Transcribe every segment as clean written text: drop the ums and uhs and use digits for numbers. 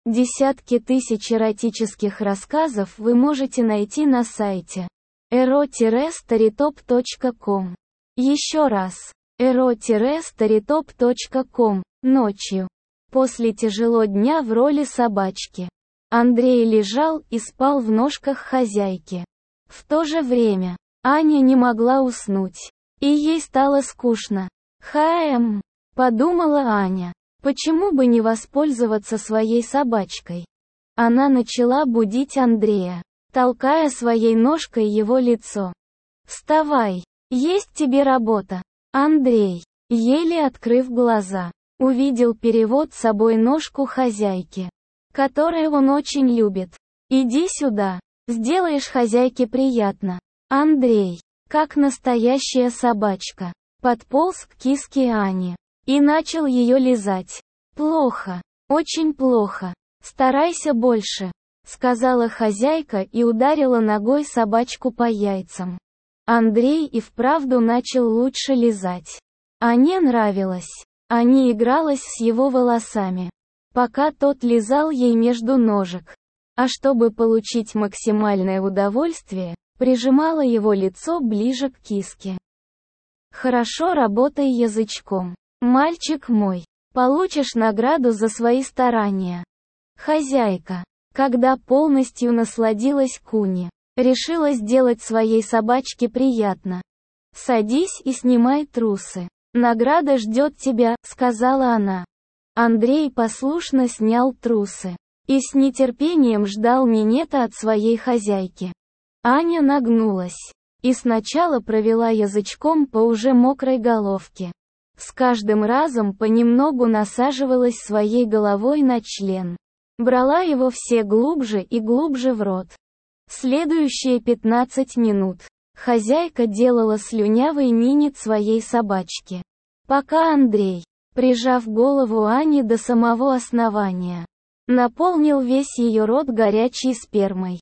Десятки тысяч эротических рассказов вы можете найти на сайте ero-storytop.com. Еще раз. ero-storytop.com. Ночью. После тяжелого дня в роли собачки. Андрей лежал и спал в ножках хозяйки. В то же время, Аня не могла уснуть. И ей стало скучно. Подумала Аня. Почему бы не воспользоваться своей собачкой? Она начала будить Андрея, толкая своей ножкой его лицо. «Вставай! Есть тебе работа!» Андрей, еле открыв глаза, увидел перевод собой ножку хозяйки, которую он очень любит. «Иди сюда, сделаешь хозяйке приятно». Андрей, как настоящая собачка, подполз к киске Ани и начал ее лизать. «Плохо, очень плохо. Старайся больше», — сказала хозяйка и ударила ногой собачку по яйцам. Андрей и вправду начал лучше лизать. Ане нравилось. Ани игралась с его волосами, пока тот лизал ей между ножек. А чтобы получить максимальное удовольствие, прижимала его лицо ближе к киске. «Хорошо работай язычком. Мальчик мой, получишь награду за свои старания». Хозяйка, когда полностью насладилась Куни, решила сделать своей собачке приятно. «Садись и снимай трусы. Награда ждет тебя», — сказала она. Андрей послушно снял трусы и с нетерпением ждал минета от своей хозяйки. Аня нагнулась и сначала провела язычком по уже мокрой головке. С каждым разом понемногу насаживалась своей головой на член. Брала его все глубже и глубже в рот. Следующие 15 минут хозяйка делала слюнявый минет своей собачки, пока Андрей, прижав голову Ани до самого основания, наполнил весь ее рот горячей спермой.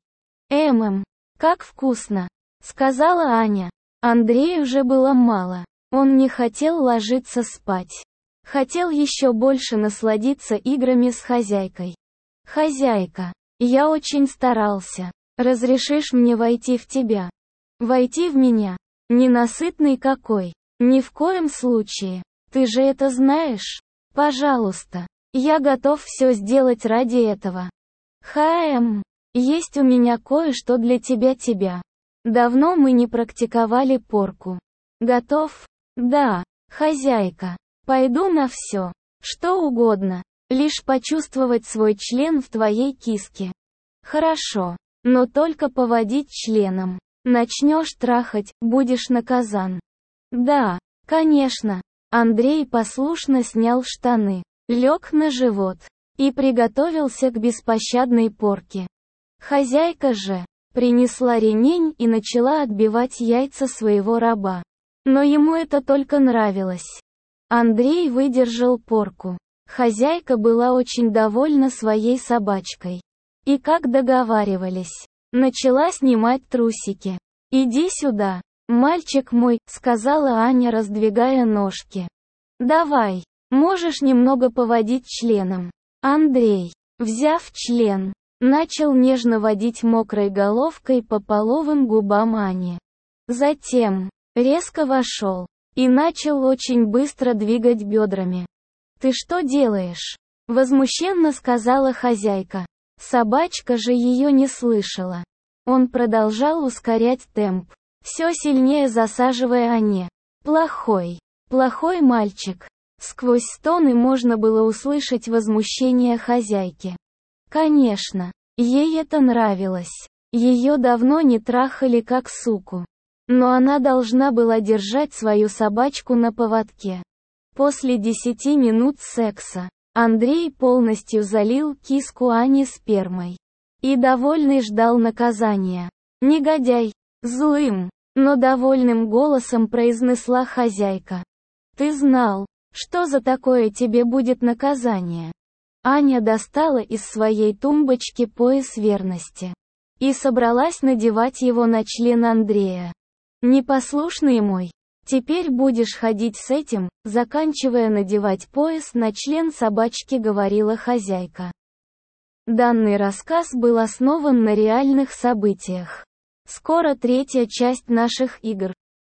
Как вкусно!» — сказала Аня. Андрею уже было мало. Он не хотел ложиться спать. Хотел еще больше насладиться играми с хозяйкой. «Хозяйка, я очень старался. Разрешишь мне войти в тебя?» «Войти в меня? Ненасытный какой! Ни в коем случае. Ты же это знаешь? Пожалуйста. Я готов все сделать ради этого. Есть у меня кое-что для тебя. Давно мы не практиковали порку. Готов?» «Да, хозяйка. Пойду на все. Что угодно. Лишь почувствовать свой член в твоей киске». «Хорошо. Но только поводить членом. Начнешь трахать, будешь наказан». «Да, конечно». Андрей послушно снял штаны, лег на живот и приготовился к беспощадной порке. Хозяйка же принесла ремень и начала отбивать яйца своего раба. Но ему это только нравилось. Андрей выдержал порку. Хозяйка была очень довольна своей собачкой. И как договаривались, начала снимать трусики. «Иди сюда, мальчик мой», — сказала Аня, раздвигая ножки. «Давай, можешь немного поводить членом». Андрей, взяв член, начал нежно водить мокрой головкой по половым губам Ани. Затем резко вошел и начал очень быстро двигать бедрами. «Ты что делаешь?» — возмущенно сказала хозяйка. Собачка же ее не слышала. Он продолжал ускорять темп, все сильнее засаживая Ане. Плохой мальчик». Сквозь стоны можно было услышать возмущение хозяйки. Конечно, ей это нравилось. Ее давно не трахали как суку. Но она должна была держать свою собачку на поводке. После 10 минут секса, Андрей полностью залил киску Ани спермой. И довольный ждал наказания. «Негодяй!» — злым, но довольным голосом произнесла хозяйка. «Ты знал, что за такое тебе будет наказание?» Аня достала из своей тумбочки пояс верности и собралась надевать его на член Андрея. «Непослушный мой, теперь будешь ходить с этим», заканчивая надевать пояс на член собачки, говорила хозяйка. Данный рассказ был основан на реальных событиях. Скоро третья часть наших игр.